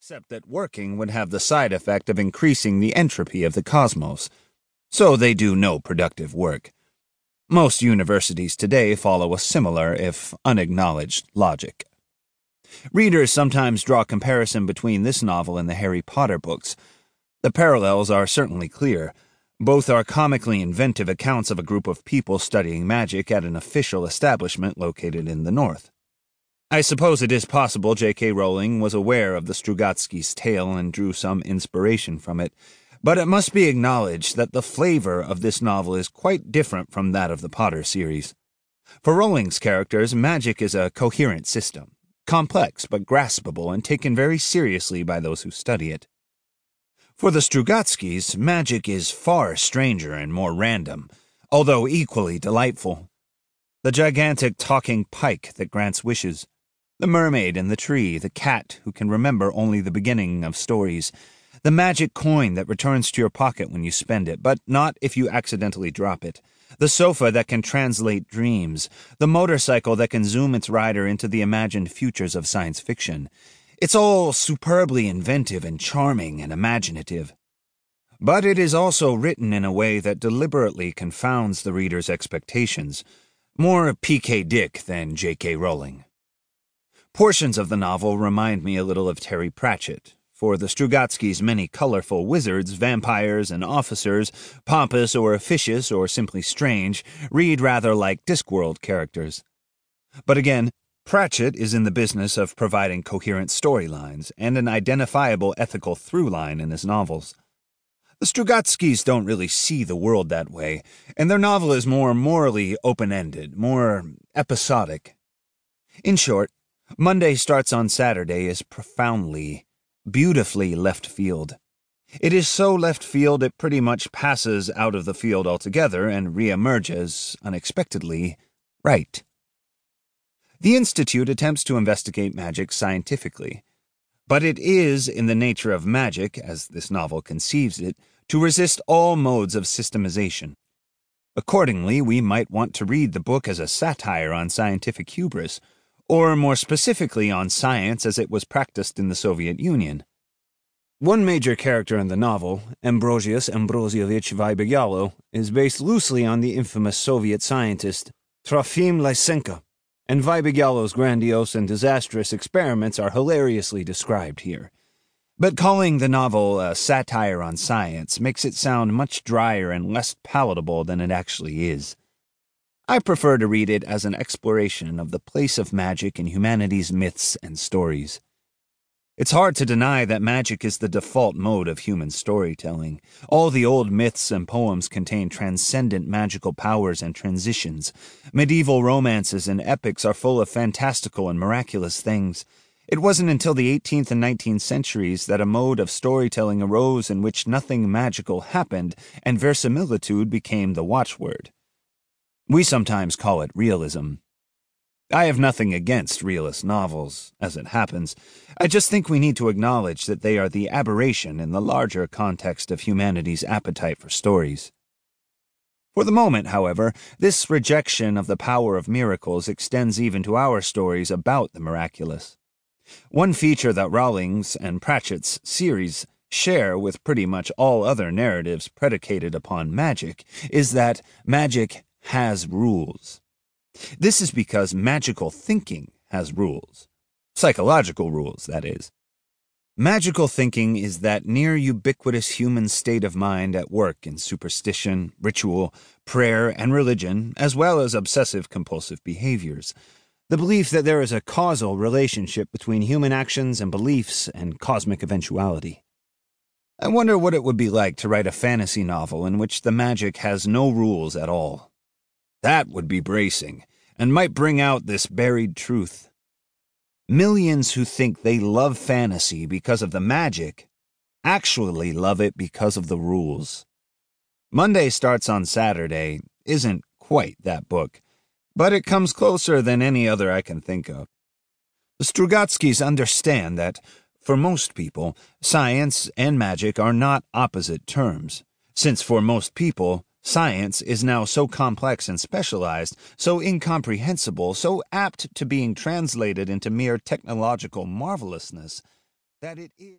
except that working would have the side effect of increasing the entropy of the cosmos, so they do no productive work. Most universities today follow a similar, if unacknowledged, logic. Readers sometimes draw comparison between this novel and the Harry Potter books. The parallels are certainly clear. Both are comically inventive accounts of a group of people studying magic at an official establishment located in the north. I suppose it is possible J.K. Rowling was aware of the Strugatsky's tale and drew some inspiration from it, but it must be acknowledged that the flavor of this novel is quite different from that of the Potter series. For Rowling's characters, magic is a coherent system, complex but graspable and taken very seriously by those who study it. For the Strugatskys, magic is far stranger and more random, although equally delightful. The gigantic talking pike that grants wishes, the mermaid in the tree, the cat who can remember only the beginning of stories, the magic coin that returns to your pocket when you spend it, but not if you accidentally drop it, the sofa that can translate dreams, the motorcycle that can zoom its rider into the imagined futures of science fiction. It's all superbly inventive and charming and imaginative. But it is also written in a way that deliberately confounds the reader's expectations, more P.K. Dick than J.K. Rowling. Portions of the novel remind me a little of Terry Pratchett, for the Strugatsky's many colorful wizards, vampires, and officers, pompous or officious or simply strange, read rather like Discworld characters. But again, Pratchett is in the business of providing coherent storylines and an identifiable ethical through-line in his novels. The Strugatskys don't really see the world that way, and their novel is more morally open-ended, more episodic. In short, Monday Starts on Saturday is profoundly, beautifully left field. It is so left field it pretty much passes out of the field altogether and reemerges, unexpectedly, right. The Institute attempts to investigate magic scientifically, but it is in the nature of magic, as this novel conceives it, to resist all modes of systemization. Accordingly, we might want to read the book as a satire on scientific hubris, or more specifically on science as it was practiced in the Soviet Union. One major character in the novel, Ambrosius Ambrosievich Vybogyalo, is based loosely on the infamous Soviet scientist Trofim Lysenko, and Vybogyalo's grandiose and disastrous experiments are hilariously described here. But calling the novel a satire on science makes it sound much drier and less palatable than it actually is. I prefer to read it as an exploration of the place of magic in humanity's myths and stories. It's hard to deny that magic is the default mode of human storytelling. All the old myths and poems contain transcendent magical powers and transitions. Medieval romances and epics are full of fantastical and miraculous things. It wasn't until the 18th and 19th centuries that a mode of storytelling arose in which nothing magical happened and verisimilitude became the watchword. We sometimes call it realism. I have nothing against realist novels, as it happens. I just think we need to acknowledge that they are the aberration in the larger context of humanity's appetite for stories. For the moment, however, this rejection of the power of miracles extends even to our stories about the miraculous. One feature that Rowling's and Pratchett's series share with pretty much all other narratives predicated upon magic is that magic has rules. This is because magical thinking has rules. Psychological rules, that is. Magical thinking is that near ubiquitous human state of mind at work in superstition, ritual, prayer, and religion, as well as obsessive-compulsive behaviors. The belief that there is a causal relationship between human actions and beliefs and cosmic eventuality. I wonder what it would be like to write a fantasy novel in which the magic has no rules at all. That would be bracing, and might bring out this buried truth. Millions who think they love fantasy because of the magic actually love it because of the rules. Monday Starts on Saturday isn't quite that book, but it comes closer than any other I can think of. The Strugatskys understand that, for most people, science and magic are not opposite terms, since for most people, science is now so complex and specialized, so incomprehensible, so apt to being translated into mere technological marvelousness, that it is...